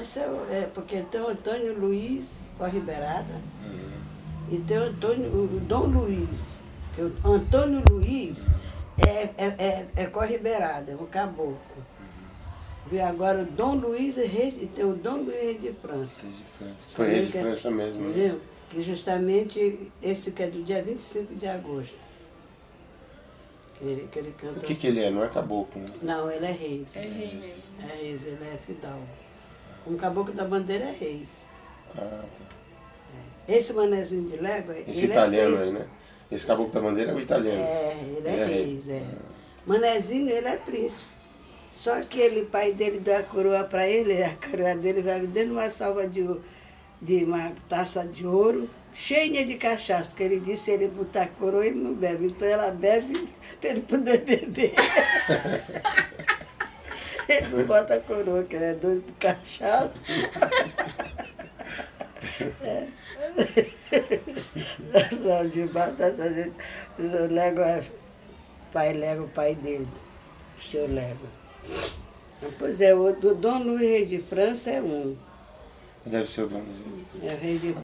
França porque tem o Antônio Luiz Corriberada e tem o Dom Luiz. Que o Antônio Luiz é Corriberada, é um caboclo. E agora o Dom Luiz e tem o Dom Luiz de França. Foi rei de França mesmo. Viu? Que justamente esse que é do dia 25 de agosto. Que ele canta. O que ele é? Não é caboclo, né? Não, ele é reis. É rei mesmo. É reis, ele é fidalgo. Um caboclo da bandeira é reis. Ah, tá. Esse manezinho de légua, Esse ele italiano é aí, né? Esse caboclo da bandeira é o italiano. ele é reis, Manezinho, ele é príncipe. Só que pai dele deu a coroa para ele, a coroa dele vai dentro de uma salva de uma taça de ouro, cheia de cachaça, porque ele disse que ele botar a coroa, ele não bebe. Então ela bebe para ele poder beber. Ele não bota a coroa, que ele é doido por cachaça. Só debaixo dessa gente, o pai dele, o seu Lego. Pois é, o Dom Luís, rei de França, é um. Deve ser o dono. É rei de França.